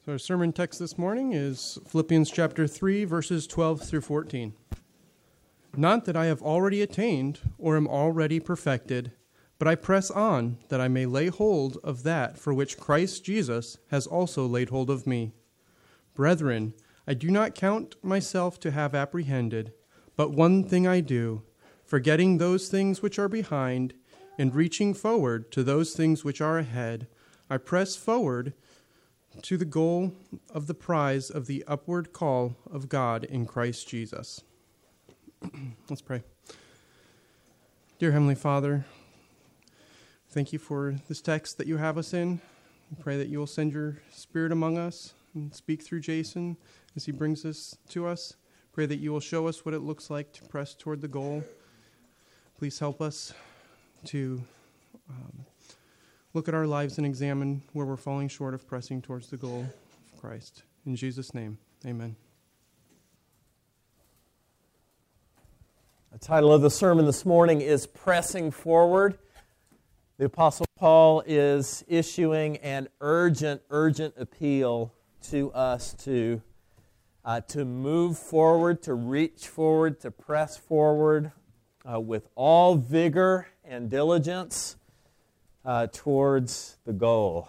So our sermon text this morning is Philippians chapter 3, verses 12 through 14. Not that I have already attained or am already perfected, but I press on that I may lay hold of that for which Christ Jesus has also laid hold of me. Brethren, I do not count myself to have apprehended, but one thing I do, forgetting those things which are behind, and reaching forward to those things which are ahead, I press forward to the goal of the prize of the upward call of God in Christ Jesus. Let's pray. Dear Heavenly Father, thank you for this text that you have us in. We pray that you will send your Spirit among us and speak through Jason as he brings this to us. Pray that you will show us what it looks like to press toward the goal. Please help us to look at our lives and examine where we're falling short of pressing towards the goal of Christ. In Jesus' name, amen. The title of the sermon this morning is Pressing Forward. The Apostle Paul is issuing an urgent appeal to us to move forward, to reach forward, to press forward with all vigor and diligence towards the goal.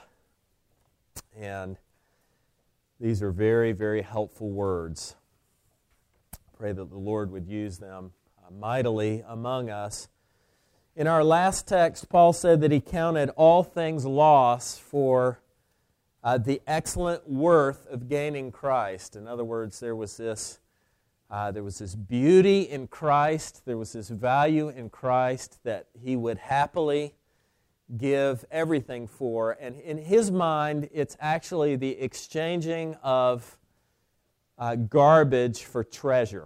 And these are very, very helpful words. Pray that the Lord would use them mightily among us. In our last text, Paul said that he counted all things loss for the excellent worth of gaining Christ. In other words, there was this beauty in Christ, there was this value in Christ that he would happily give everything for. And in his mind, it's actually the exchanging of garbage for treasure.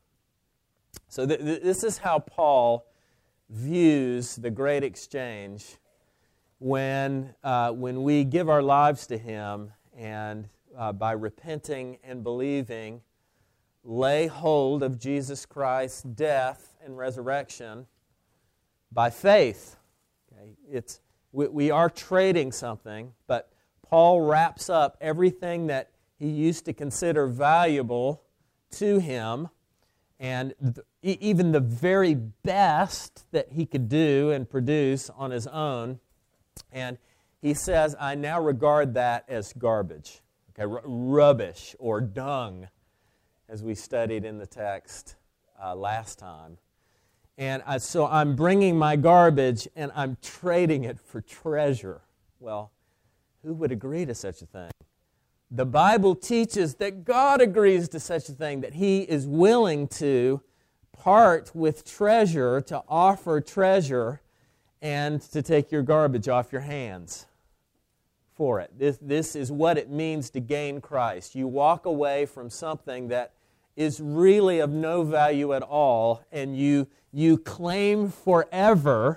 So this is how Paul views the great exchange when we give our lives to him and by repenting and believing, lay hold of Jesus Christ's death and resurrection by faith. Okay? We are trading something, but Paul wraps up everything that he used to consider valuable to him, and even the very best that he could do and produce on his own. And he says, I now regard that as garbage, okay, rubbish or dung, as we studied in the text last time. And so I'm bringing my garbage and I'm trading it for treasure. Well, who would agree to such a thing? The Bible teaches that God agrees to such a thing, that He is willing to part with treasure, to offer treasure, and to take your garbage off your hands for it. This is what it means to gain Christ. You walk away from something that is really of no value at all, and you claim forever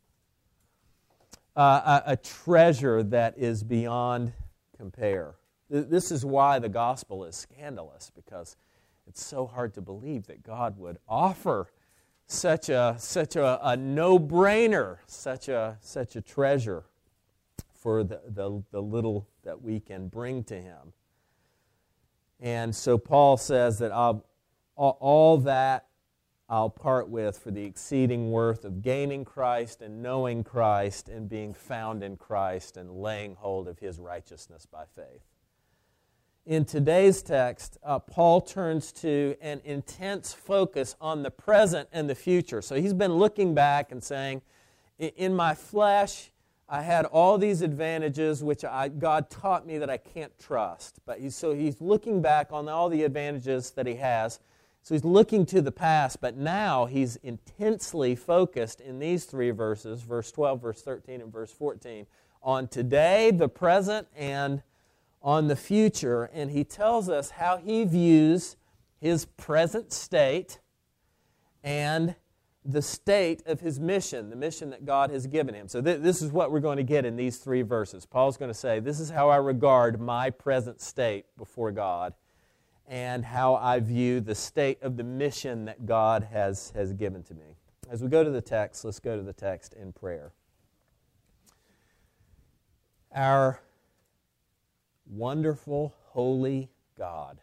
a treasure that is beyond compare. This is why the gospel is scandalous, because it's so hard to believe that God would offer such a no-brainer, such a treasure for the little that we can bring to Him. And so Paul says that all that I'll part with for the exceeding worth of gaining Christ and knowing Christ and being found in Christ and laying hold of His righteousness by faith. In today's text, Paul turns to an intense focus on the present and the future. So he's been looking back and saying, in my flesh, I had all these advantages which God taught me that I can't trust. So he's looking back on all the advantages that he has. So he's looking to the past, but now he's intensely focused in these three verses, verse 12, verse 13, and verse 14, on today, the present, and on the future. And he tells us how he views his present state and the state of his mission, the mission that God has given him. So this is what we're going to get in these three verses. Paul's going to say, this is how I regard my present state before God and how I view the state of the mission that God has given to me. As we go to the text, let's go to the text in prayer. Our wonderful, holy God.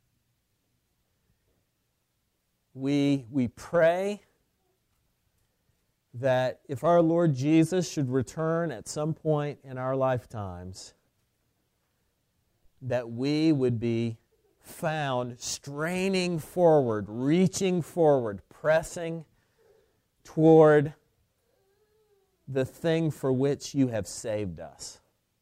We pray that if our Lord Jesus should return at some point in our lifetimes, that we would be found straining forward, reaching forward, pressing toward the thing for which you have saved us.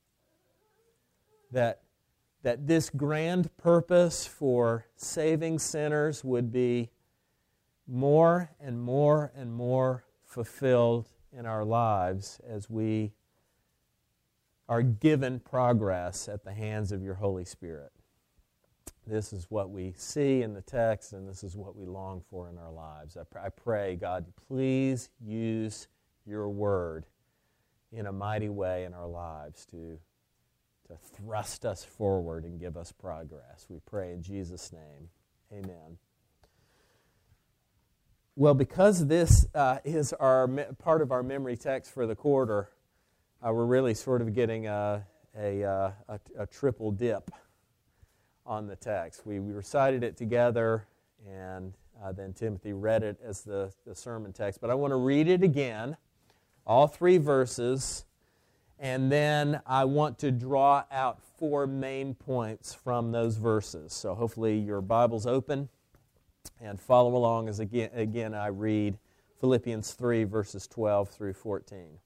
That this grand purpose for saving sinners would be more and more and more fulfilled in our lives as we are given progress at the hands of your Holy Spirit. This is what we see in the text, and this is what we long for in our lives. I pray, God, please use your word in a mighty way in our lives to thrust us forward and give us progress. We pray in Jesus' name. Amen. Well, because this is part of our memory text for the quarter, we're really sort of getting a triple dip on the text. We recited it together, and then Timothy read it as the sermon text. But I want to read it again, all 3 verses, and then I want to draw out 4 main points from those verses. So hopefully your Bible's open, and follow along as again I read Philippians 3, verses 12 through 14.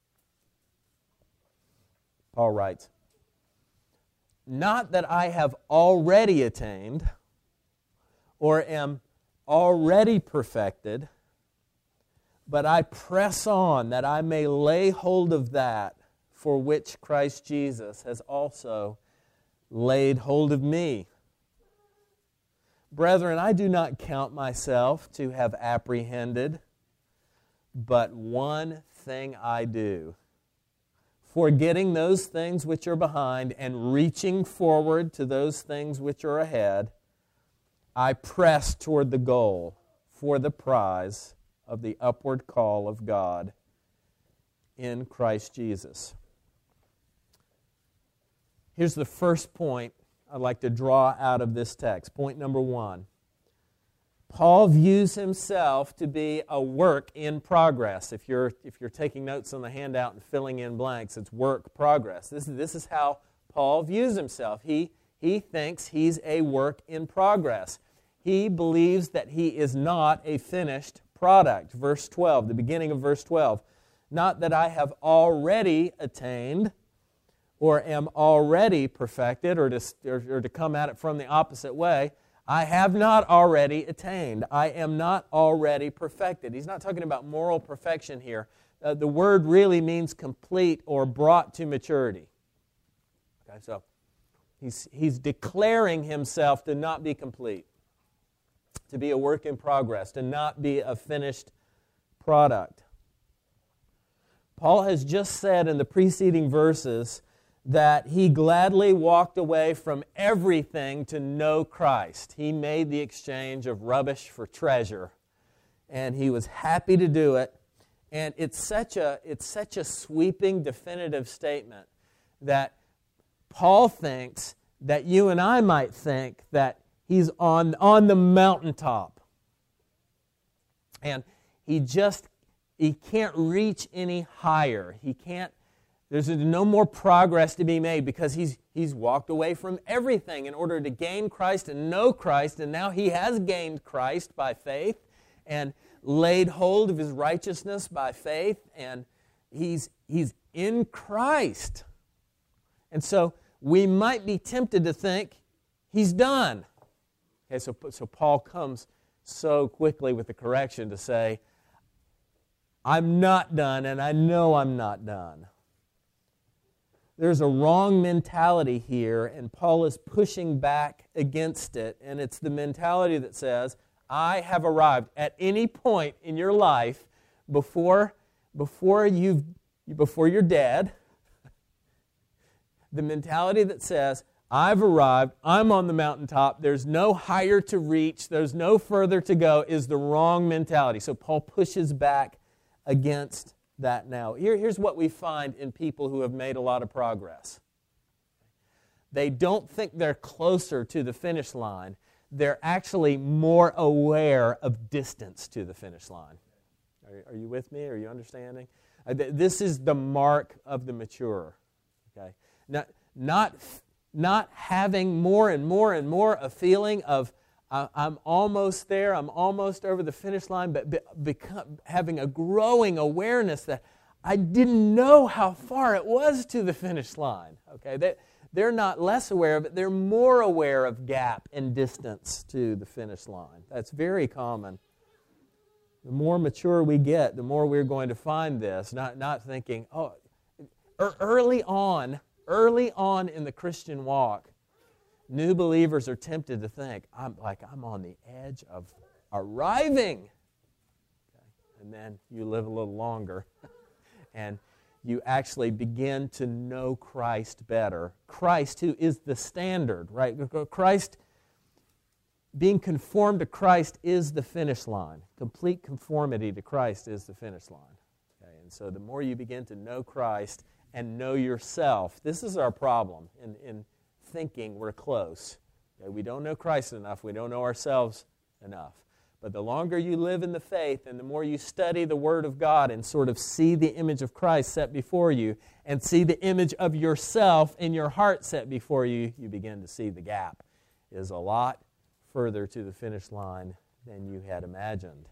Paul writes, "Not that I have already attained or am already perfected, but I press on that I may lay hold of that for which Christ Jesus has also laid hold of me. Brethren, I do not count myself to have apprehended, but one thing I do, forgetting those things which are behind and reaching forward to those things which are ahead, I press toward the goal for the prize of the upward call of God in Christ Jesus." Here's the first point I'd like to draw out of this text. Point number 1. Paul views himself to be a work in progress. If you're taking notes on the handout and filling in blanks, it's work progress. This is how Paul views himself. He thinks he's a work in progress. He believes that he is not a finished product. Verse 12, the beginning of verse 12. "Not that I have already attained or am already perfected," or to come at it from the opposite way, I have not already attained. I am not already perfected. He's not talking about moral perfection here. The word really means complete or brought to maturity. Okay, so he's declaring himself to not be complete, to be a work in progress, to not be a finished product. Paul has just said in the preceding verses that he gladly walked away from everything to know Christ. He made the exchange of rubbish for treasure, and he was happy to do it. And it's such a sweeping, definitive statement that Paul thinks that you and I might think that he's on the mountaintop. And he can't reach any higher. There's no more progress to be made because he's walked away from everything in order to gain Christ and know Christ, and now he has gained Christ by faith and laid hold of his righteousness by faith, and he's in Christ. And so we might be tempted to think he's done. Okay, so Paul comes so quickly with the correction to say, I'm not done, and I know I'm not done. There's a wrong mentality here, and Paul is pushing back against it, and it's the mentality that says, I have arrived. At any point in your life, before you're dead, the mentality that says, I've arrived, I'm on the mountaintop, there's no higher to reach, there's no further to go, is the wrong mentality. So Paul pushes back against that now. Here's what we find in people who have made a lot of progress. they don't think they're closer to the finish line. They're actually more aware of distance to the finish line. Are you with me? Are you understanding? This is the mark of the mature. Okay, not having more and more and more a feeling of I'm almost there, I'm almost over the finish line, but having a growing awareness that I didn't know how far it was to the finish line. Okay, they're not less aware of it, they're more aware of gap and distance to the finish line. That's very common. The more mature we get, the more we're going to find this, not thinking, early on in the Christian walk, new believers are tempted to think, I'm on the edge of arriving. Okay. And then you live a little longer and you actually begin to know Christ better. Christ, who is the standard, right? Christ, being conformed to Christ is the finish line. Complete conformity to Christ is the finish line. Okay. And so the more you begin to know Christ and know yourself, this is our problem in thinking we're close. Okay? We don't know Christ enough. We don't know ourselves enough. But the longer you live in the faith and the more you study the Word of God and sort of see the image of Christ set before you and see the image of yourself in your heart set before you, you begin to see the gap is a lot further to the finish line than you had imagined.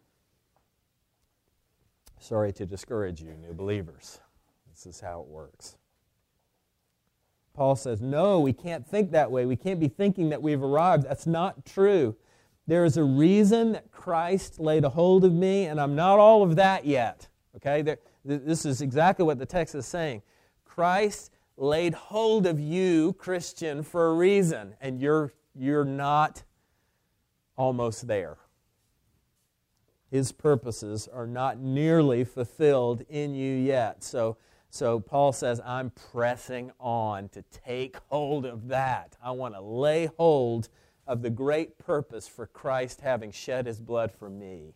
Sorry to discourage you, new believers. This is how it works. Paul says, no, we can't think that way. We can't be thinking that we've arrived. That's not true. There is a reason that Christ laid a hold of me, and I'm not all of that yet. Okay? This is exactly what the text is saying. Christ laid hold of you, Christian, for a reason, and you're not almost there. His purposes are not nearly fulfilled in you yet. So Paul says, I'm pressing on to take hold of that. I want to lay hold of the great purpose for Christ having shed His blood for me.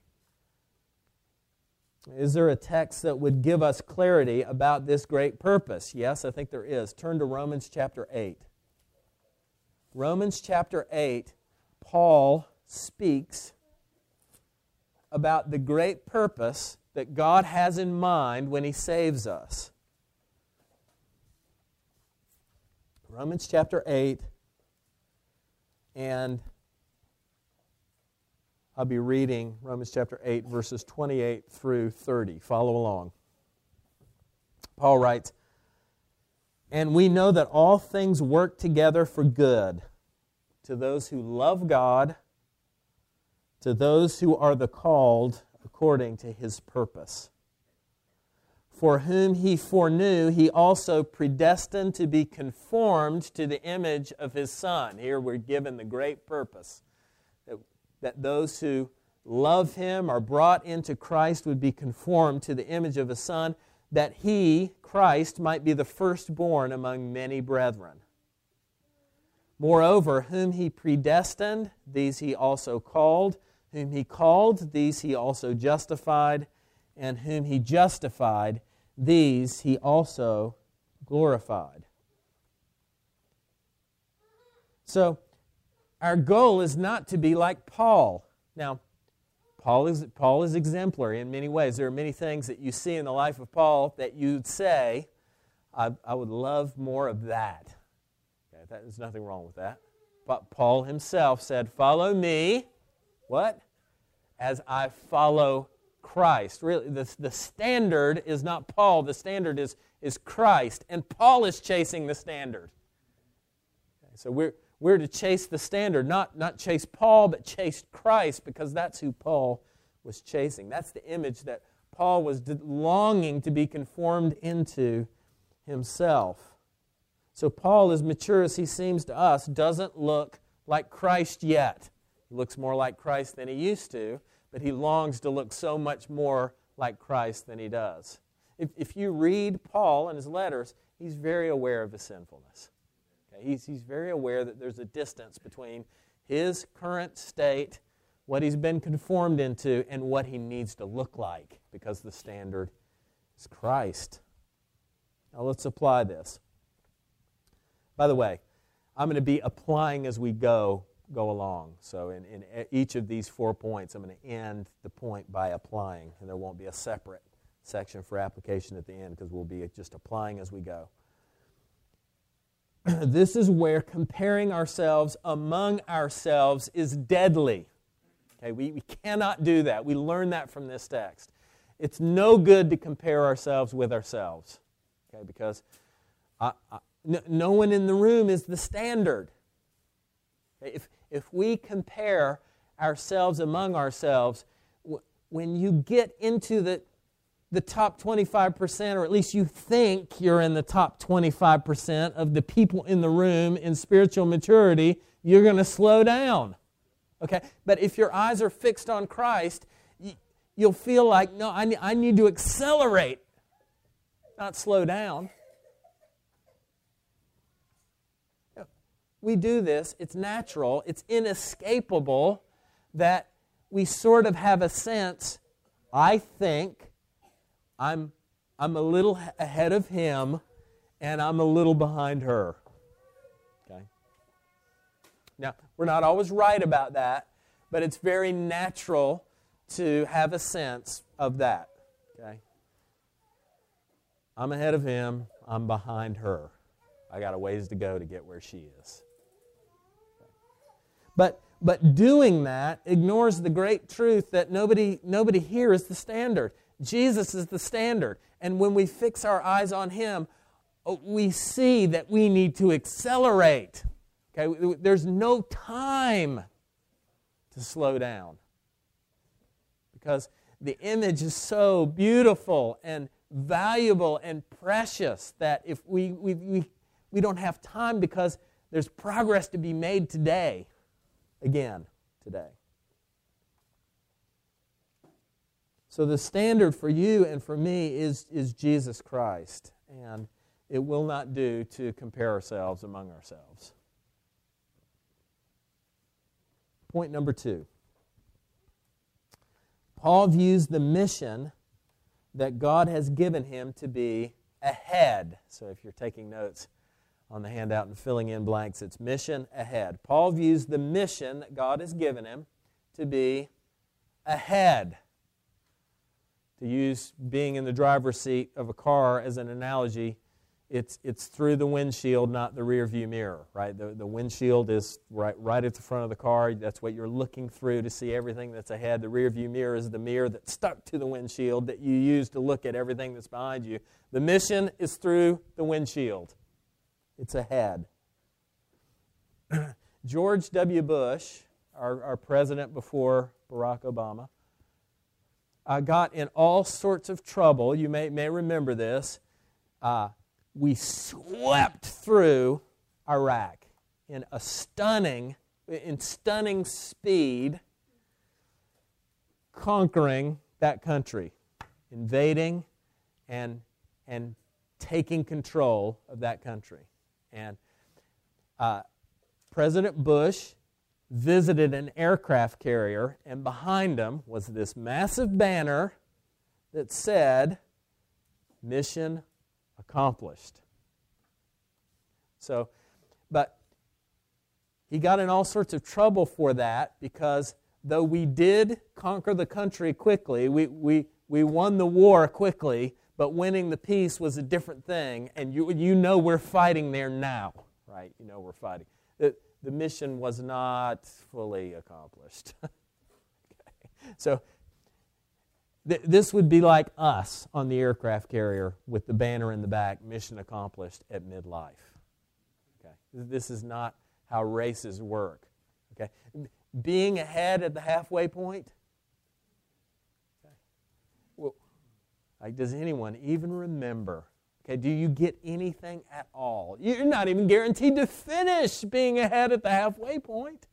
Is there a text that would give us clarity about this great purpose? Yes, I think there is. Turn to Romans chapter 8. Romans chapter 8, Paul speaks about the great purpose that God has in mind when He saves us. Romans chapter 8, and I'll be reading Romans chapter 8, verses 28 through 30. Follow along. Paul writes, and we know that all things work together for good to those who love God, to those who are the called according to His purpose. For whom He foreknew, He also predestined to be conformed to the image of His Son. Here we're given the great purpose that those who love Him, are brought into Christ, would be conformed to the image of His Son, that He, Christ, might be the firstborn among many brethren. Moreover, whom He predestined, these He also called. Whom He called, these He also justified. And whom He justified, these He also glorified. So, our goal is not to be like Paul. Now, Paul is exemplary in many ways. There are many things that you see in the life of Paul that you'd say, I would love more of that. Okay, there's nothing wrong with that. But Paul himself said, follow me, what? As I follow Christ. Really, the standard is not Paul. The standard is Christ. And Paul is chasing the standard. Okay, so we're to chase the standard, not chase Paul, but chase Christ, because that's who Paul was chasing. That's the image that Paul was longing to be conformed into himself. So Paul, as mature as he seems to us, doesn't look like Christ yet. He looks more like Christ than he used to, but he longs to look so much more like Christ than he does. If you read Paul and his letters, he's very aware of his sinfulness. He's very aware that there's a distance between his current state, what he's been conformed into, and what he needs to look like, because the standard is Christ. Now let's apply this. By the way, I'm going to be applying as we go along. So in each of these 4 points, I'm going to end the point by applying, and there won't be a separate section for application at the end because we'll be just applying as we go. This is where comparing ourselves among ourselves is deadly. Okay, we cannot do that. We learn that from this text. It's no good to compare ourselves with ourselves, okay, because no one in the room is the standard. Okay, if we compare ourselves among ourselves, when you get into the top 25%, or at least you think you're in the top 25% of the people in the room in spiritual maturity, you're going to slow down. Okay? But if your eyes are fixed on Christ, you'll feel like, no, I need to accelerate, not slow down. We do this, it's natural, it's inescapable that we sort of have a sense, I think, I'm a little ahead of him, and I'm a little behind her. Okay? Now, we're not always right about that, but it's very natural to have a sense of that. Okay? I'm ahead of him, I'm behind her. I got a ways to go to get where she is. But doing that ignores the great truth that nobody here is the standard. Jesus is the standard. And when we fix our eyes on him, we see that we need to accelerate. Okay? There's no time to slow down. Because the image is so beautiful and valuable and precious that if we don't have time because there's progress to be made today. Again, today. So the standard for you and for me is Jesus Christ. And it will not do to compare ourselves among ourselves. Point number 2. Paul views the mission that God has given him to be ahead. So if you're taking notes on the handout and filling in blanks, it's mission ahead. Paul views the mission that God has given him to be ahead. To use being in the driver's seat of a car as an analogy, it's through the windshield, not the rear view mirror, right? The windshield is right at the front of the car. That's what you're looking through to see everything that's ahead. The rear view mirror is the mirror that's stuck to the windshield that you use to look at everything that's behind you. The mission is through the windshield. It's ahead. George W. Bush, our president before Barack Obama, got in all sorts of trouble. You may remember this. We swept through Iraq in stunning speed, conquering that country, invading and taking control of that country. And President Bush visited an aircraft carrier, and behind him was this massive banner that said, "Mission accomplished." So, but he got in all sorts of trouble for that because though we did conquer the country quickly, we won the war quickly, but winning the peace was a different thing, and you know we're fighting there now, right? You know we're fighting. The mission was not fully accomplished. Okay. So this would be like us on the aircraft carrier with the banner in the back, mission accomplished at midlife. Okay. This is not how races work. Okay. Being ahead at the halfway point. Okay. Well, like, does anyone even remember? Okay, do you get anything at all? You're not even guaranteed to finish being ahead at the halfway point.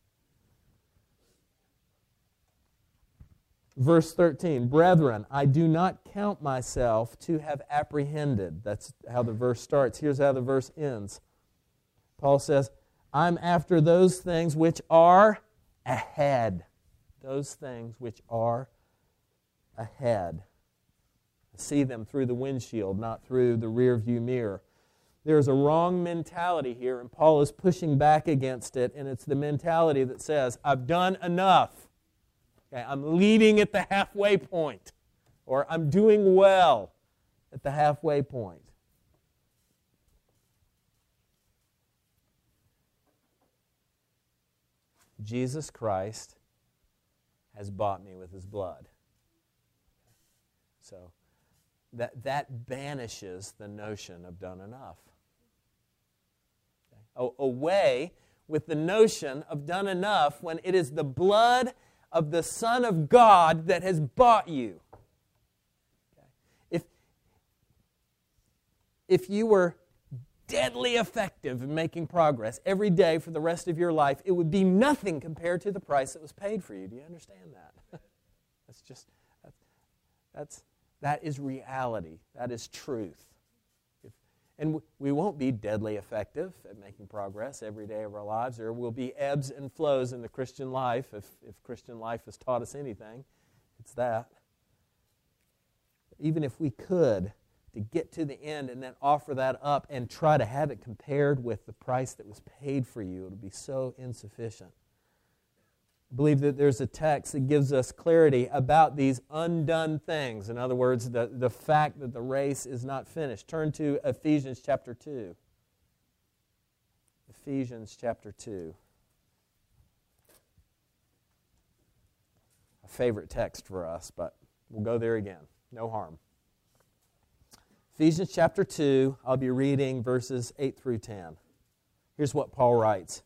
Verse 13, "Brethren, I do not count myself to have apprehended." That's how the verse starts. Here's how the verse ends. Paul says, "I'm after those things which are ahead." Those things which are ahead. See them through the windshield, not through the rear view mirror. There's a wrong mentality here, and Paul is pushing back against it, and it's the mentality that says, I've done enough. Okay, I'm leading at the halfway point, or I'm doing well at the halfway point. Jesus Christ has bought me with His blood. So that banishes the notion of done enough. Okay. Away with the notion of done enough when it is the blood of the Son of God that has bought you. Okay. If you were deadly effective in making progress every day for the rest of your life, it would be nothing compared to the price that was paid for you. Do you understand that? That is reality. That is truth. And we won't be deadly effective at making progress every day of our lives. There will be ebbs and flows in the Christian life. If Christian life has taught us anything, it's that. Even if we could, to get to the end and then offer that up and try to have it compared with the price that was paid for you, it would be so insufficient. I believe that there's a text that gives us clarity about these undone things. In other words, the fact that the race is not finished. Turn to Ephesians chapter 2. Ephesians chapter 2. A favorite text for us, but we'll go there again. No harm. Ephesians chapter 2, I'll be reading verses 8 through 10. Here's what Paul writes.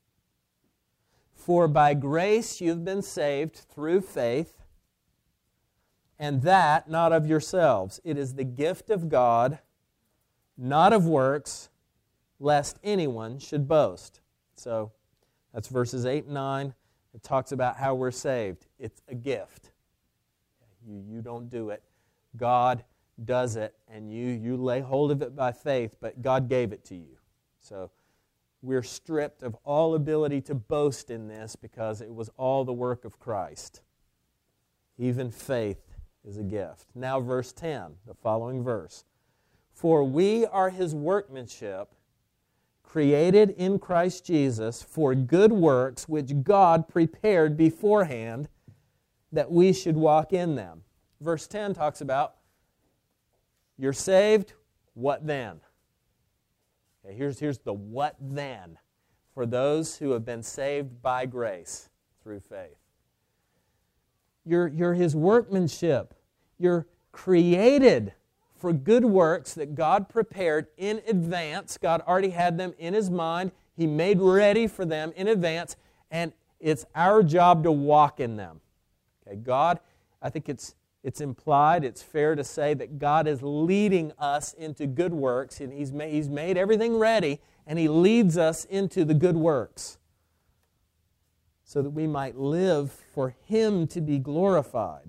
For by grace you have been saved through faith, and that not of yourselves. It is the gift of God, not of works, lest anyone should boast. So that's verses 8 and 9. It talks about how we're saved. It's a gift. You don't do it. God does it, and you lay hold of it by faith, but God gave it to you. So we're stripped of all ability to boast in this because it was all the work of Christ. Even faith is a gift. Now verse 10, the following verse. For we are His workmanship, created in Christ Jesus for good works, which God prepared beforehand that we should walk in them. Verse 10 talks about, you're saved, what then? Okay, here's the what then for those who have been saved by grace through faith. You're His workmanship. You're created for good works that God prepared in advance. God already had them in His mind. He made ready for them in advance, and it's our job to walk in them. Okay, God, I think it's implied, it's fair to say that God is leading us into good works, and He's made everything ready, and He leads us into the good works so that we might live for Him to be glorified.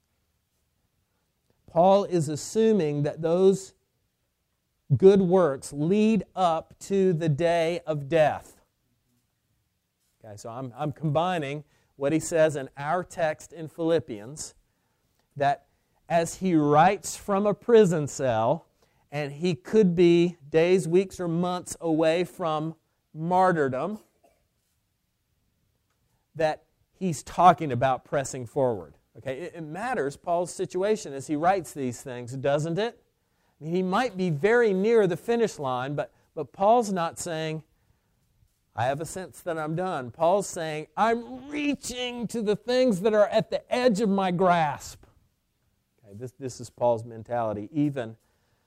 Paul is assuming that those good works lead up to the day of death. Okay, so I'm combining what he says in our text in Philippians, that as he writes from a prison cell, and he could be days, weeks, or months away from martyrdom, that he's talking about pressing forward. Okay, it matters, Paul's situation, as he writes these things, doesn't it? I mean, he might be very near the finish line, but Paul's not saying, I have a sense that I'm done. Paul's saying, I'm reaching to the things that are at the edge of my grasp. Okay, this is Paul's mentality, even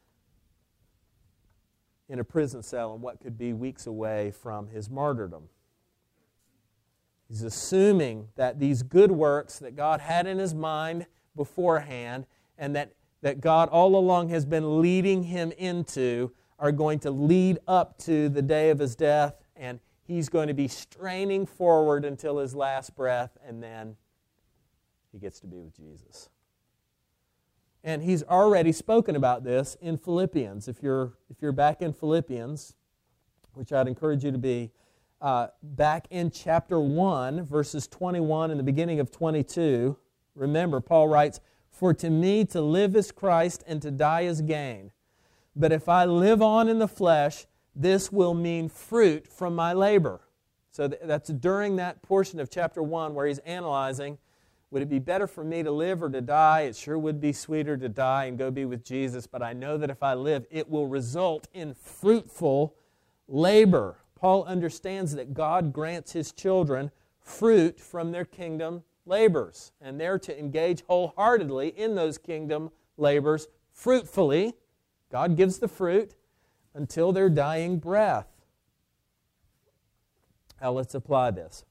in a prison cell and what could be weeks away from his martyrdom. He's assuming that these good works that God had in His mind beforehand and that God all along has been leading him into are going to lead up to the day of his death, and he's going to be straining forward until his last breath, and then he gets to be with Jesus. And he's already spoken about this in Philippians. If you're back in Philippians, which I'd encourage you to be, back in chapter 1, verses 21 and the beginning of 22, remember, Paul writes, For to me to live is Christ, and to die is gain. But if I live on in the flesh, this will mean fruit from my labor. So that's during that portion of chapter 1 where he's analyzing, would it be better for me to live or to die? It sure would be sweeter to die and go be with Jesus, but I know that if I live, it will result in fruitful labor. Paul understands that God grants His children fruit from their kingdom labors, and they're to engage wholeheartedly in those kingdom labors fruitfully. God gives the fruit until their dying breath. Now let's apply this.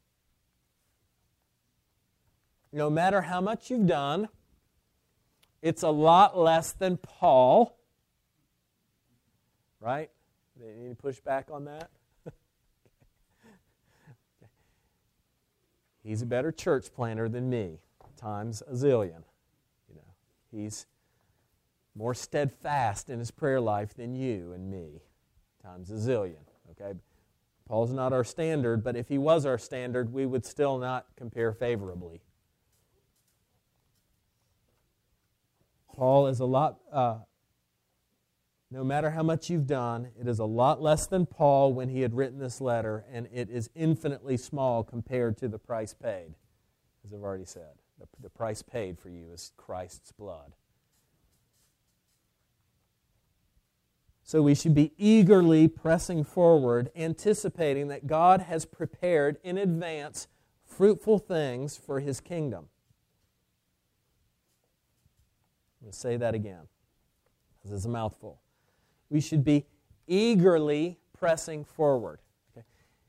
No matter how much you've done, it's a lot less than Paul. Right? Any pushback on that? He's a better church planter than me, times a zillion. He's more steadfast in his prayer life than you and me, times a zillion. Okay? Paul's not our standard, but if he was our standard, we would still not compare favorably. Paul is a lot, no matter how much you've done, it is a lot less than Paul when he had written this letter, and it is infinitely small compared to the price paid, as I've already said. The price paid for you is Christ's blood. So we should be eagerly pressing forward, anticipating that God has prepared in advance fruitful things for His kingdom. I'm going to say that again, because it's a mouthful. We should be eagerly pressing forward. Okay?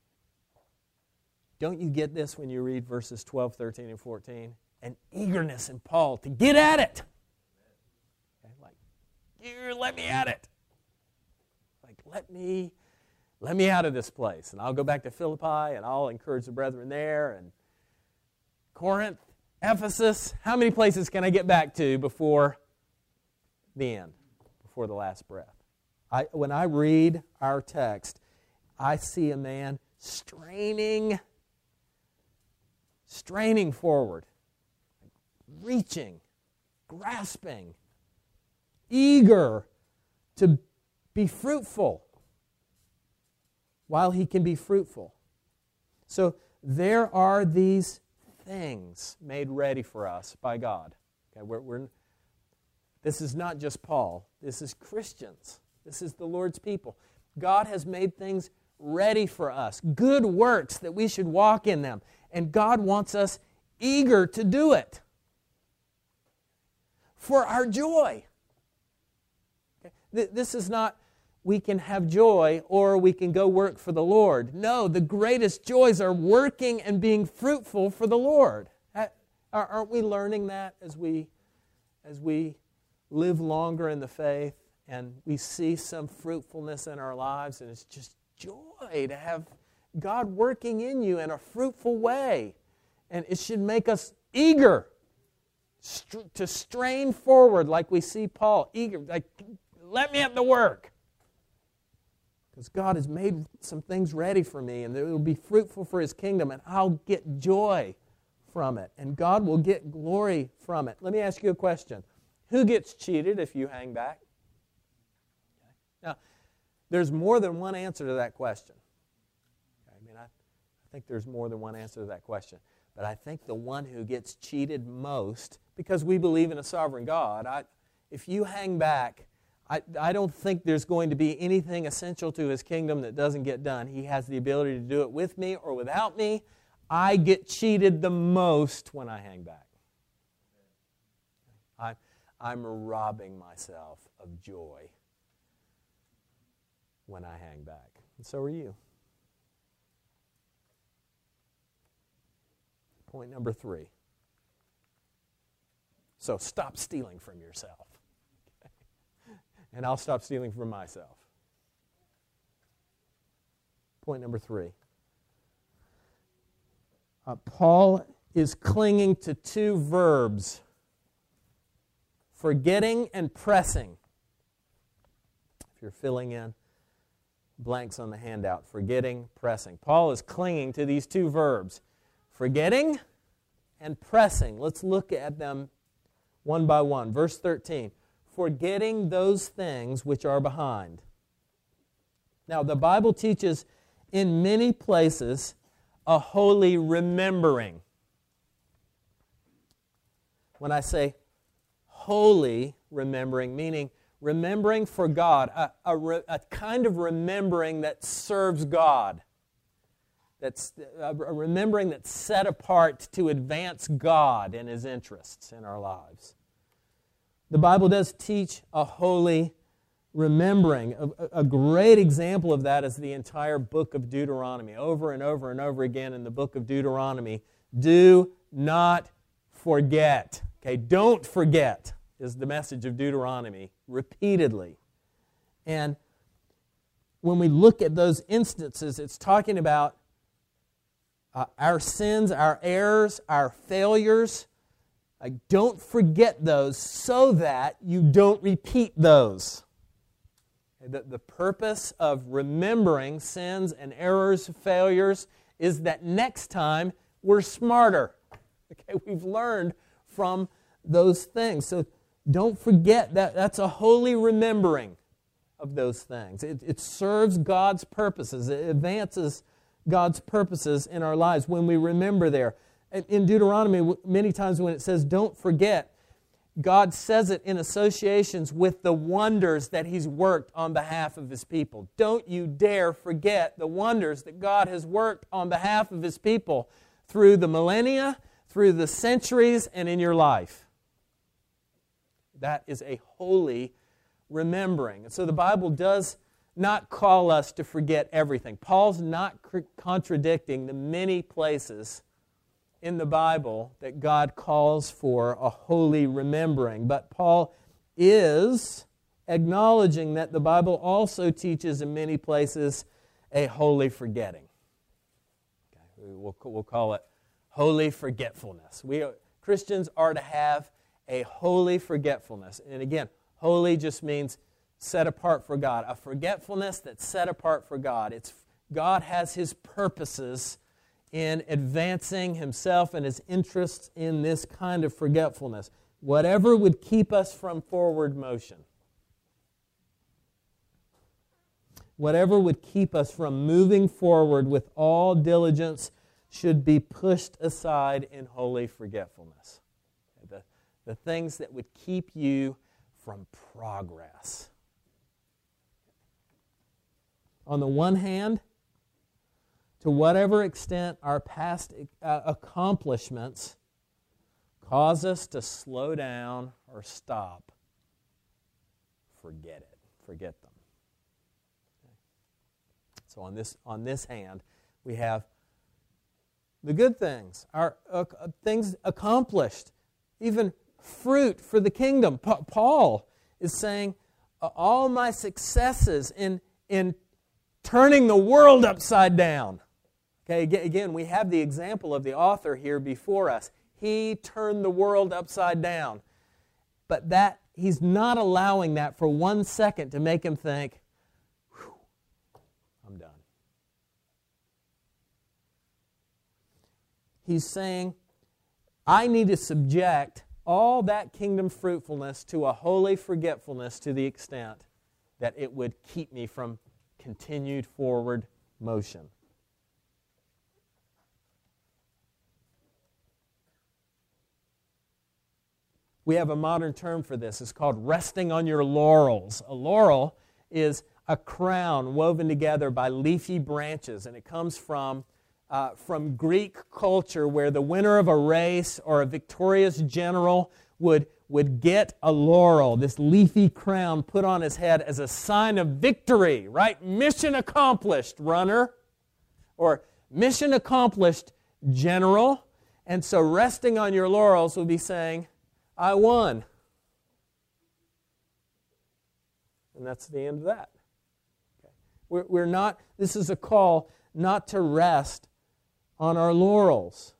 Don't you get this when you read verses 12, 13, and 14? An eagerness in Paul to get at it. Okay? Like, here, let me at it. Like, let me out of this place. And I'll go back to Philippi, and I'll encourage the brethren there, and Corinth, Ephesus. How many places can I get back to before the end, before the last breath? When I read our text, I see a man straining forward, reaching, grasping, eager to be fruitful while he can be fruitful. So there are these things made ready for us by God. Okay, this is not just Paul. This is Christians. This is the Lord's people. God has made things ready for us, good works that we should walk in them. And God wants us eager to do it for our joy. Okay? This is not we can have joy or we can go work for the Lord. No, the greatest joys are working and being fruitful for the Lord. Aren't we learning that as we live longer in the faith and we see some fruitfulness in our lives, and it's just joy to have God working in you in a fruitful way. And it should make us eager to strain forward like we see Paul, eager, like, let me at the work. Because God has made some things ready for me, and it will be fruitful for His kingdom, and I'll get joy from it, and God will get glory from it. Let me ask you a question. Who gets cheated if you hang back? Now, there's more than one answer to that question. I think there's more than one answer to that question. But I think the one who gets cheated most, because we believe in a sovereign God, if you hang back, I don't think there's going to be anything essential to His kingdom that doesn't get done. He has the ability to do it with me or without me. I get cheated the most when I hang back. I'm robbing myself of joy when I hang back. And so are you. Point number 3. So stop stealing from yourself. Okay? And I'll stop stealing from myself. Point number 3. Paul is clinging to 2 verbs: forgetting and pressing. If you're filling in blanks on the handout, forgetting, pressing. Paul is clinging to these 2 verbs, forgetting and pressing. Let's look at them one by one. Verse 13. forgetting those things which are behind. Now, the Bible teaches in many places a holy remembering. When I say holy remembering, meaning remembering for God, a kind of remembering that serves God. That's a remembering that's set apart to advance God and His interests in our lives. The Bible does teach a holy remembering. A great example of that is the entire book of Deuteronomy. Over and over and over again in the book of Deuteronomy, do not forget. Okay, don't forget is the message of Deuteronomy repeatedly. And when we look at those instances, it's talking about our sins, our errors, our failures. Don't forget those so that you don't repeat those. The purpose of remembering sins and errors, failures, is that next time we're smarter. Okay, we've learned from those things. So don't forget that that's a holy remembering of those things. It serves God's purposes. It advances God's purposes in our lives when we remember there. In Deuteronomy, many times when it says don't forget, God says it in associations with the wonders that He's worked on behalf of His people. Don't you dare forget the wonders that God has worked on behalf of His people through the millennia, through the centuries, and in your life. That is a holy remembering. And so the Bible does not call us to forget everything. Paul's not contradicting the many places in the Bible that God calls for a holy remembering. But Paul is acknowledging that the Bible also teaches in many places a holy forgetting. Okay, we'll call it holy forgetfulness. Christians are to have a holy forgetfulness. And again, holy just means set apart for God. A forgetfulness that's set apart for God. God has His purposes in advancing Himself and His interests in this kind of forgetfulness. Whatever would keep us from forward motion. Whatever would keep us from moving forward with all diligence should be pushed aside in holy forgetfulness. The things that would keep you from progress. On the one hand, to whatever extent our past accomplishments cause us to slow down or stop, forget it. Forget them. Okay. So on this hand, we have the good things, our things accomplished, even fruit for the kingdom. Paul is saying, all my successes in turning the world upside down. Okay, again, we have the example of the author here before us. He turned the world upside down. But that he's not allowing that for 1 second to make him think, I'm done. He's saying, I need to subject all that kingdom fruitfulness to a holy forgetfulness to the extent that it would keep me from continued forward motion. We have a modern term for this. It's called resting on your laurels. A laurel is a crown woven together by leafy branches, and it comes from Greek culture, where the winner of a race or a victorious general would get a laurel, this leafy crown, put on his head as a sign of victory, right? Mission accomplished, runner, or mission accomplished, general. And so resting on your laurels would be saying, I won. And that's the end of that. Okay. We're not, this is a call not to rest on our laurels.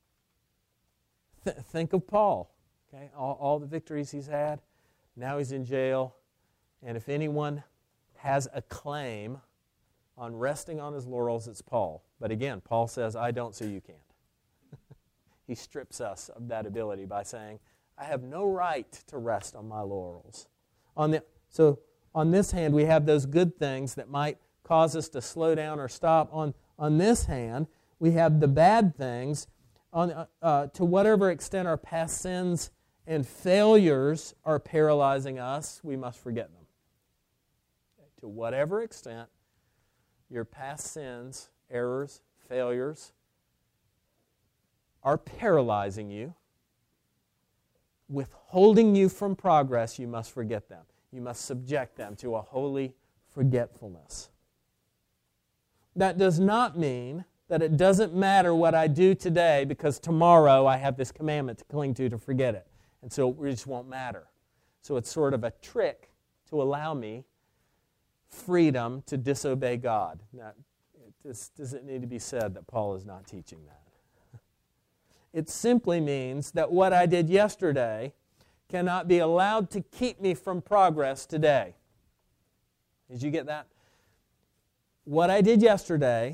Think of Paul. Okay, all the victories he's had. Now he's in jail. And if anyone has a claim on resting on his laurels, it's Paul. But again, Paul says, I don't, so you can't. He strips us of that ability by saying, I have no right to rest on my laurels. So on this hand, we have those good things that might cause us to slow down or stop. On this hand, we have the bad things. To whatever extent our past sins and failures are paralyzing us, we must forget them. Okay. To whatever extent your past sins, errors, failures are paralyzing you, withholding you from progress, you must forget them. You must subject them to a holy forgetfulness. That does not mean that it doesn't matter what I do today because tomorrow I have this commandment to cling to forget it. And so it just won't matter. So it's sort of a trick to allow me freedom to disobey God. Now, this doesn't need to be said that Paul is not teaching that. It simply means that what I did yesterday cannot be allowed to keep me from progress today. Did you get that? What I did yesterday,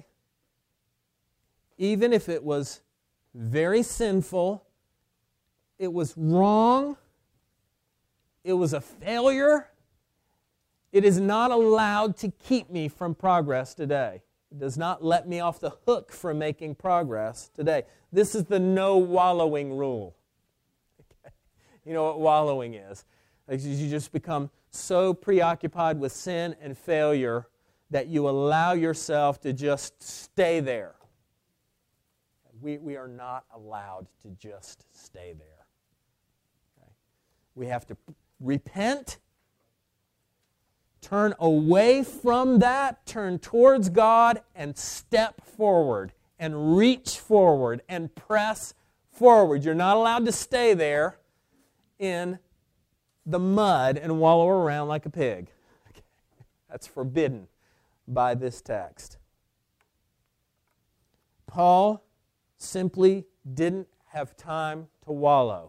even if it was very sinful, it was wrong, it was a failure, it is not allowed to keep me from progress today. It does not let me off the hook from making progress today. This is the no wallowing rule. Okay. You know what wallowing is? You just become so preoccupied with sin and failure that you allow yourself to just stay there. We are not allowed to just stay there. Okay? We have to repent, turn away from that, turn towards God, and step forward, and reach forward, and press forward. You're not allowed to stay there in the mud and wallow around like a pig. Okay? That's forbidden by this text. Paul simply didn't have time to wallow.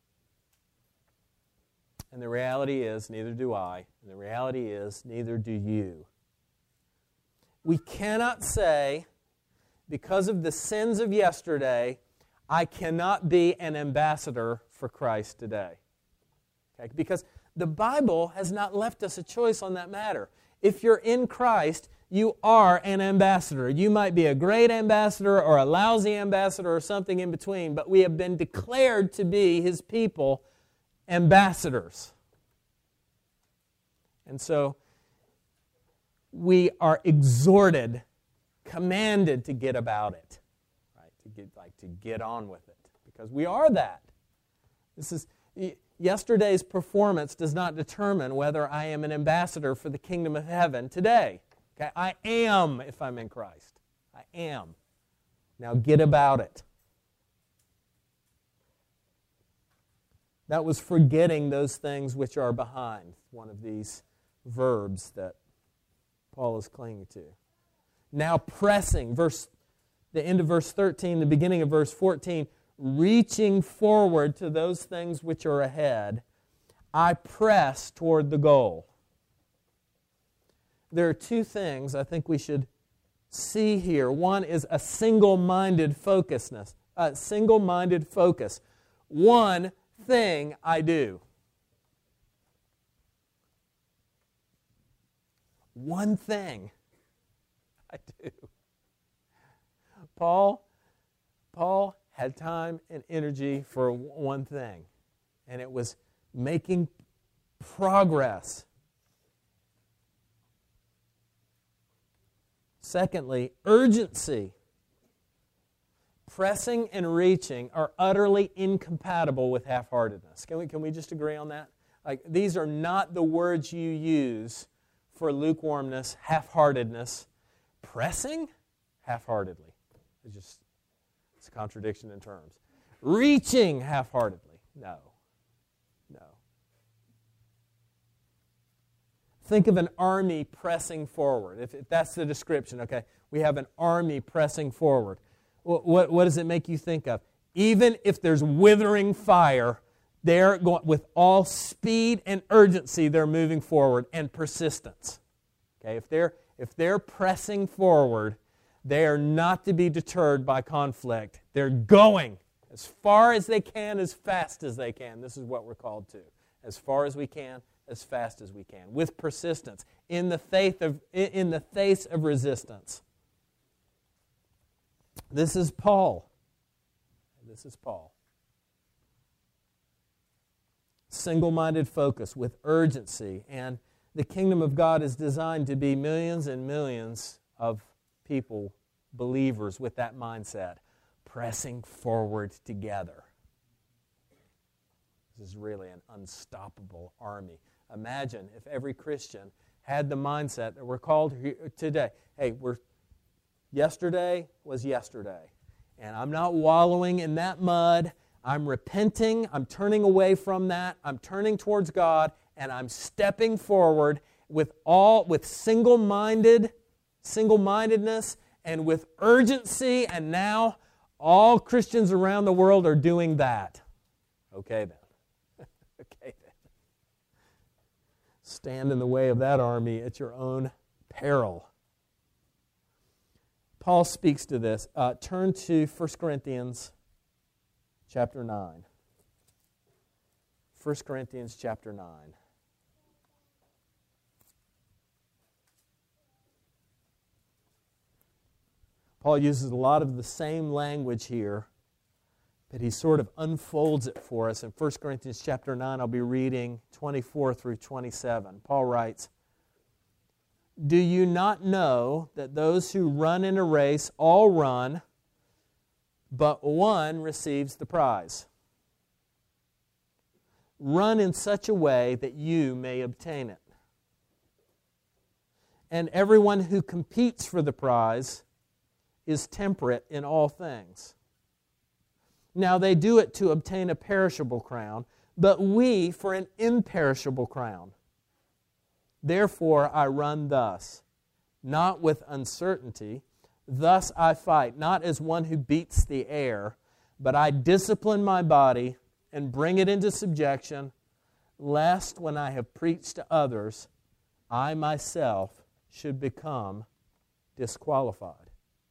And the reality is, neither do I. And the reality is, neither do you. We cannot say, because of the sins of yesterday, I cannot be an ambassador for Christ today. Okay? Because the Bible has not left us a choice on that matter. If you're in Christ, you are an ambassador. You might be a great ambassador or a lousy ambassador or something in between, but we have been declared to be His people, ambassadors. And so we are exhorted, commanded to get about it, right? To get on with it, because we are that. Yesterday's performance does not determine whether I am an ambassador for the kingdom of heaven today. Okay? I am if I'm in Christ. I am. Now get about it. That was forgetting those things which are behind, one of these verbs that Paul is clinging to. Now pressing, the end of verse 13, the beginning of verse 14, reaching forward to those things which are ahead, I press toward the goal. There are two things I think we should see here. One is a single-minded focusness. A single-minded focus. One thing I do. One thing I do. Paul had time and energy for one thing, and it was making progress. Secondly, urgency. Pressing and reaching are utterly incompatible with half-heartedness. Can we just agree on that? These are not the words you use for lukewarmness, half-heartedness. Pressing? Half-heartedly. It's a contradiction in terms. Reaching half-heartedly. No. Think of an army pressing forward. If that's the description, okay? We have an army pressing forward. What does it make you think of? Even if there's withering fire, they're going with all speed and urgency. They're moving forward, and persistence. Okay, if they're pressing forward, they are not to be deterred by conflict. They're going as far as they can, as fast as they can. This is what we're called to. As far as we can, as fast as we can, with persistence, in the face of resistance. This is Paul. This is Paul. Single-minded focus with urgency, and the kingdom of God is designed to be millions and millions of people, believers with that mindset, pressing forward together. This is really an unstoppable army. Imagine if every Christian had the mindset that we're called today. Hey, yesterday was yesterday, and I'm not wallowing in that mud. I'm repenting. I'm turning away from that. I'm turning towards God, and I'm stepping forward with single-mindedness and with urgency. And now all Christians around the world are doing that. Okay then. Okay then. Stand in the way of that army at your own peril. Paul speaks to this. Turn to 1 Corinthians chapter 9. 1 Corinthians chapter 9. Paul uses a lot of the same language here, but he sort of unfolds it for us. In 1 Corinthians chapter 9, I'll be reading 24 through 27. Paul writes, "Do you not know that those who run in a race all run, but one receives the prize? Run in such a way that you may obtain it. And everyone who competes for the prize is temperate in all things. Now they do it to obtain a perishable crown, but we for an imperishable crown. Therefore I run thus, not with uncertainty. Thus I fight, not as one who beats the air, but I discipline my body and bring it into subjection, lest when I have preached to others, I myself should become disqualified."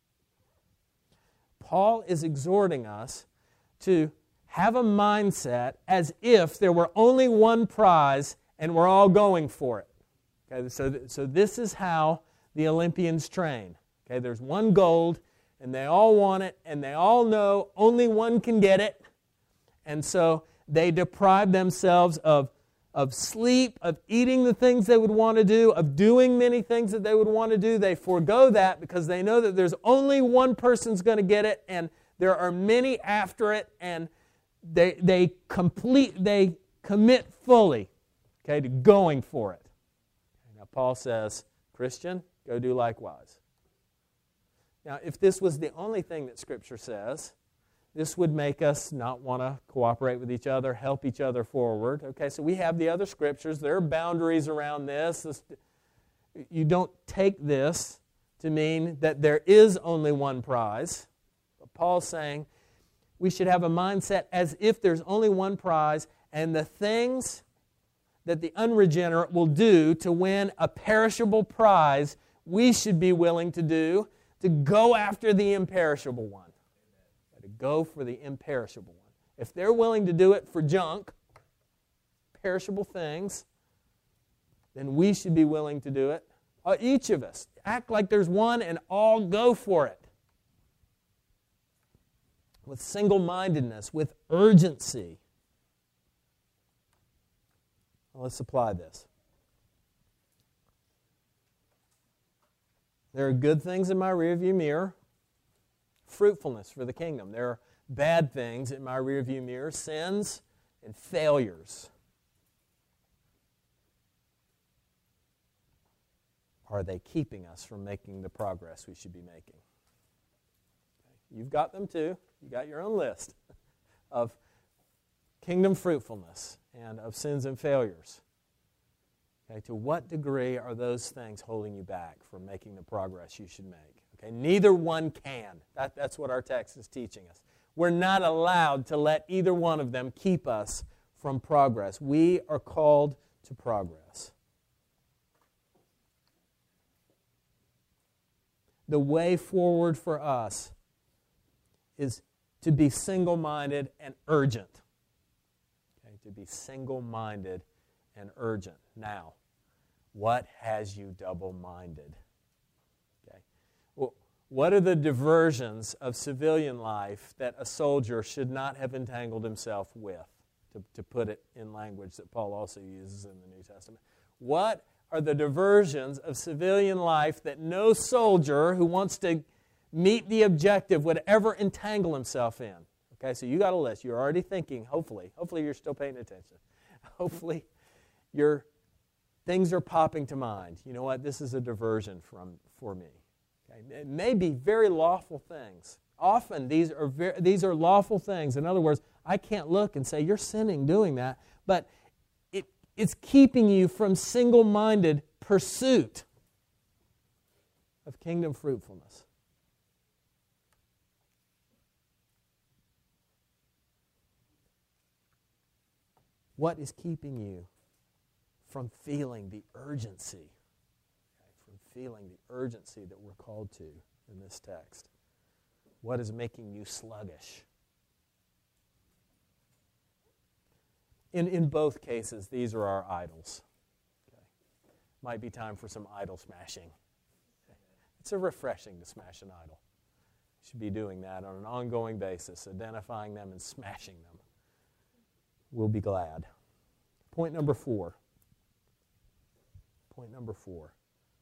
Paul is exhorting us to have a mindset as if there were only one prize and we're all going for it. Okay, so this is how the Olympians train. Okay, there's one gold, and they all want it, and they all know only one can get it. And so they deprive themselves of sleep, of eating the things they would want to do, of doing many things that they would want to do. They forego that because they know that there's only one person's going to get it, and there are many after it, and they commit fully, okay, to going for it. Now Paul says, Christian, go do likewise. Now, if this was the only thing that Scripture says, this would make us not want to cooperate with each other, help each other forward. Okay, so we have the other Scriptures. There are boundaries around this. You don't take this to mean that there is only one prize. But Paul's saying we should have a mindset as if there's only one prize, and the things that the unregenerate will do to win a perishable prize, we should be willing to do to go after the imperishable one. To go for the imperishable one. If they're willing to do it for junk, perishable things, then we should be willing to do it. Each of us. Act like there's one and all go for it. With single-mindedness, with urgency. Well, let's apply this. There are good things in my rearview mirror. Fruitfulness for the kingdom. There are bad things in my rearview mirror. Sins and failures. Are they keeping us from making the progress we should be making? Okay. You've got them too. You got your own list of kingdom fruitfulness and of sins and failures. Okay, to what degree are those things holding you back from making the progress you should make? Okay, neither one can. That's what our text is teaching us. We're not allowed to let either one of them keep us from progress. We are called to progress. The way forward for us is to be single-minded and urgent. Okay, to be single-minded and urgent. Now, what has you double-minded? Okay. Well, what are the diversions of civilian life that a soldier should not have entangled himself with, to put it in language that Paul also uses in the New Testament? What are the diversions of civilian life that no soldier who wants to meet the objective would ever entangle himself in? Okay, so you got a list. You're already thinking, hopefully you're still paying attention. Hopefully your things are popping to mind. You know what? This is a diversion for me. Okay? It may be very lawful things. Often these are lawful things. In other words, I can't look and say, you're sinning doing that, but it's keeping you from single-minded pursuit of kingdom fruitfulness. What is keeping you from feeling the urgency? Okay, from feeling the urgency that we're called to in this text. What is making you sluggish? In both cases, these are our idols. Okay. Might be time for some idol smashing. Okay. It's a refreshing to smash an idol. You should be doing that on an ongoing basis, identifying them and smashing them. We'll be glad. Point number 4. Point number 4.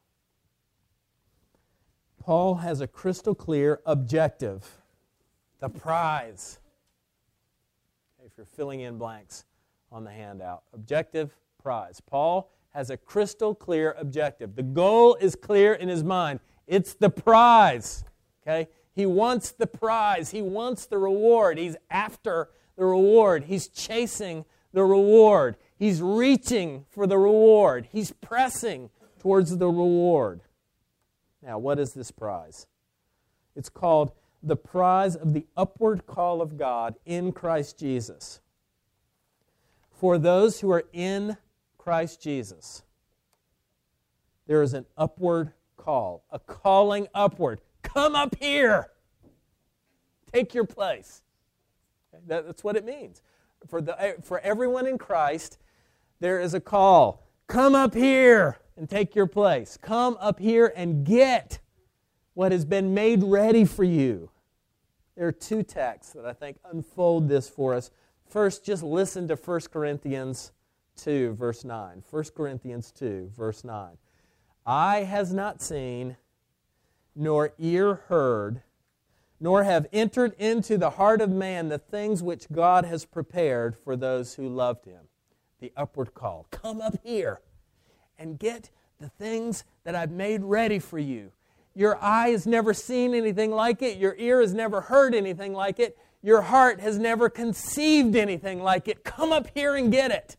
Paul has a crystal clear objective, the prize. Okay, if you're filling in blanks on the handout, objective, prize. Paul has a crystal clear objective. The goal is clear in his mind. It's the prize. Okay? He wants the prize. He wants the reward. He's after the reward. He's chasing the reward. He's reaching for the reward. He's pressing towards the reward. Now, what is this prize? It's called the prize of the upward call of God in Christ Jesus. For those who are in Christ Jesus, there is an upward call, a calling upward. Come up here. Take your place. Okay, that's what it means. For everyone in Christ, there is a call. Come up here and take your place. Come up here and get what has been made ready for you. There are 2 texts that I think unfold this for us. First, just listen to 1 Corinthians 2, verse 9. 1 Corinthians 2, verse 9. Eye has not seen, nor ear heard, nor have entered into the heart of man the things which God has prepared for those who loved Him. The upward call. Come up here and get the things that I've made ready for you. Your eye has never seen anything like it. Your ear has never heard anything like it. Your heart has never conceived anything like it. Come up here and get it.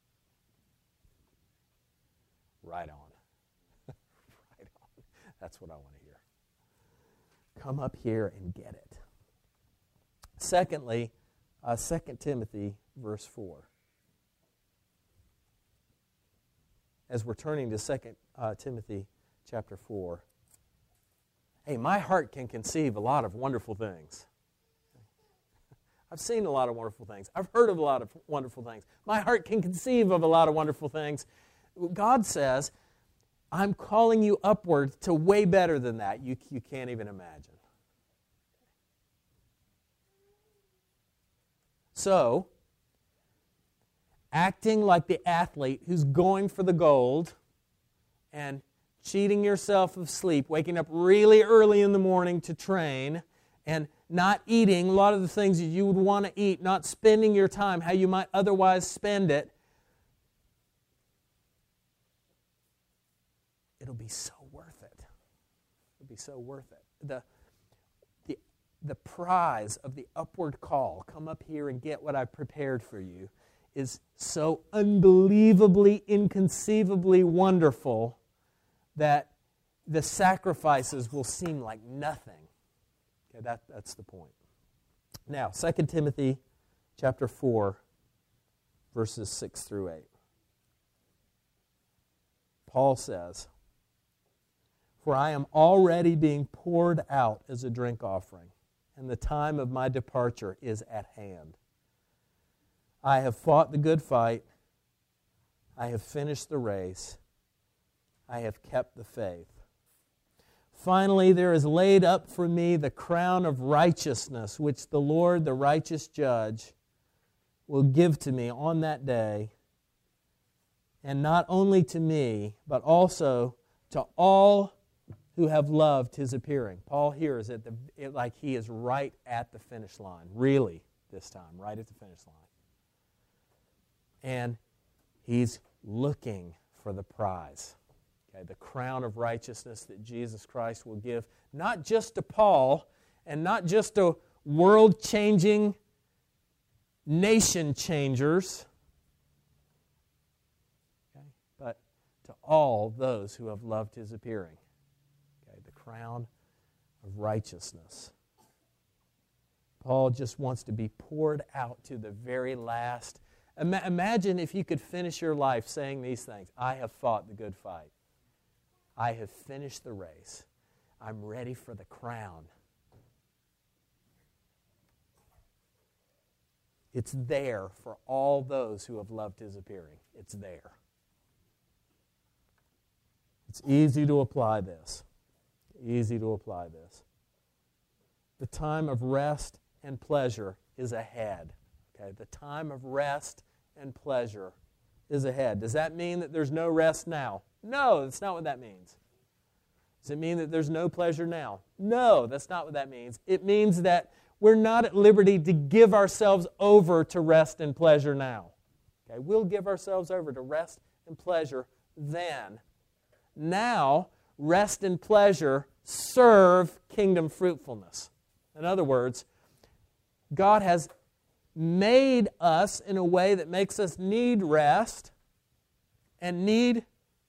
Right on. Right on. That's what I want to hear. Come up here and get it. Secondly, 2 Timothy verse 4. As we're turning to 2 Timothy chapter 4, hey, my heart can conceive a lot of wonderful things. I've seen a lot of wonderful things. I've heard of a lot of wonderful things. My heart can conceive of a lot of wonderful things. God says, I'm calling you upward to way better than that. You can't even imagine. So, acting like the athlete who's going for the gold and cheating yourself of sleep, waking up really early in the morning to train, and not eating a lot of the things that you would want to eat, not spending your time how you might otherwise spend it, it'll be so worth it. It'll be so worth it. The prize of the upward call, come up here and get what I've prepared for you, is so unbelievably, inconceivably wonderful that the sacrifices will seem like nothing. Okay, that's the point. Now, 2 Timothy chapter 4, verses 6 through 8. Paul says, "For I am already being poured out as a drink offering, and the time of my departure is at hand. I have fought the good fight. I have finished the race. I have kept the faith. Finally, there is laid up for me the crown of righteousness, which the Lord, the righteous judge, will give to me on that day, and not only to me, but also to all who have loved His appearing. Paul here is like he is right at the finish line, really this time, right at the finish line. And he's looking for the prize. Okay, the crown of righteousness that Jesus Christ will give, not just to Paul, and not just to world-changing, nation-changers, okay, but to all those who have loved His appearing. Okay, the crown of righteousness. Paul just wants to be poured out to the very last. Imagine if you could finish your life saying these things. I have fought the good fight. I have finished the race. I'm ready for the crown. It's there for all those who have loved His appearing. It's there. It's easy to apply this. Easy to apply this. The time of rest and pleasure is ahead. Okay, the time of rest and pleasure is ahead. Does that mean that there's no rest now? No, that's not what that means. Does it mean that there's no pleasure now? No, that's not what that means. It means that we're not at liberty to give ourselves over to rest and pleasure now. Okay, we'll give ourselves over to rest and pleasure then. Now, rest and pleasure serve kingdom fruitfulness. In other words, God has made us in a way that makes us need rest and need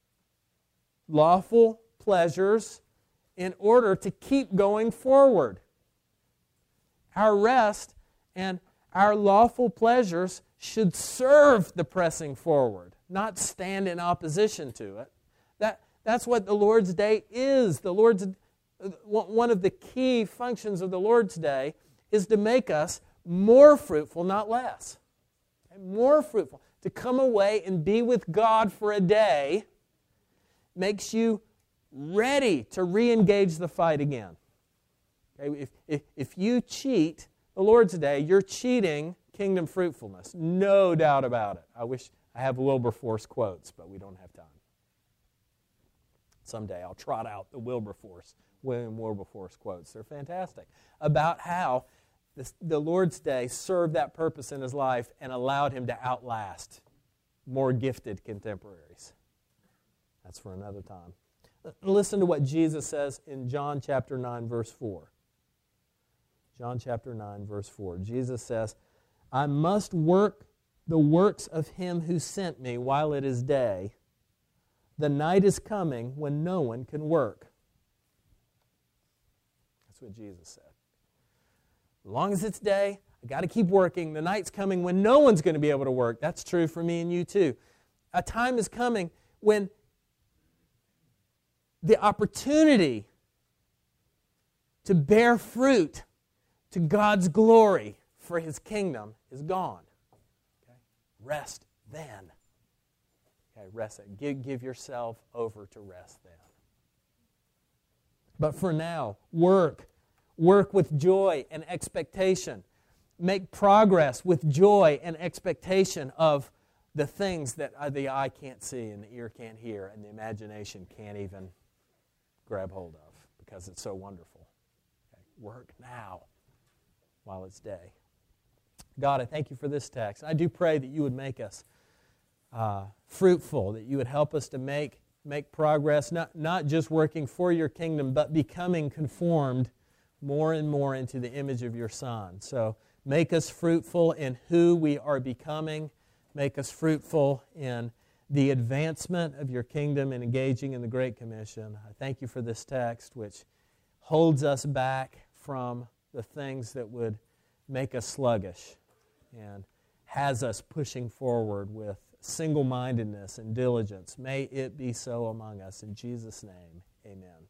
lawful pleasures in order to keep going forward. Our rest and our lawful pleasures should serve the pressing forward, not stand in opposition to it. That's what the Lord's Day is. One of the key functions of the Lord's Day is to make us more fruitful, not less. Okay? More fruitful. To come away and be with God for a day makes you ready to re-engage the fight again. Okay? If you cheat the Lord's Day, you're cheating kingdom fruitfulness. No doubt about it. I wish I have Wilberforce quotes, but we don't have time. Someday I'll trot out the William Wilberforce quotes. They're fantastic. About how the Lord's Day served that purpose in his life and allowed him to outlast more gifted contemporaries. That's for another time. Listen to what Jesus says in John chapter 9, verse 4. John chapter 9, verse 4. Jesus says, I must work the works of Him who sent me while it is day. The night is coming when no one can work. That's what Jesus said. As long as it's day, I got to keep working. The night's coming when no one's going to be able to work. That's true for me and you too. A time is coming when the opportunity to bear fruit to God's glory for His kingdom is gone. Okay? Rest then. Okay, rest. Give yourself over to rest then. But for now, work. Work with joy and expectation. Make progress with joy and expectation of the things that the eye can't see and the ear can't hear and the imagination can't even grab hold of because it's so wonderful. Okay, work now while it's day. God, I thank You for this text. I do pray that You would make us fruitful, that You would help us to make progress, not just working for Your kingdom, but becoming conformed more and more into the image of Your Son. So make us fruitful in who we are becoming. Make us fruitful in the advancement of Your kingdom and engaging in the Great Commission. I thank You for this text, which holds us back from the things that would make us sluggish and has us pushing forward with single-mindedness and diligence. May it be so among us. In Jesus' name, amen.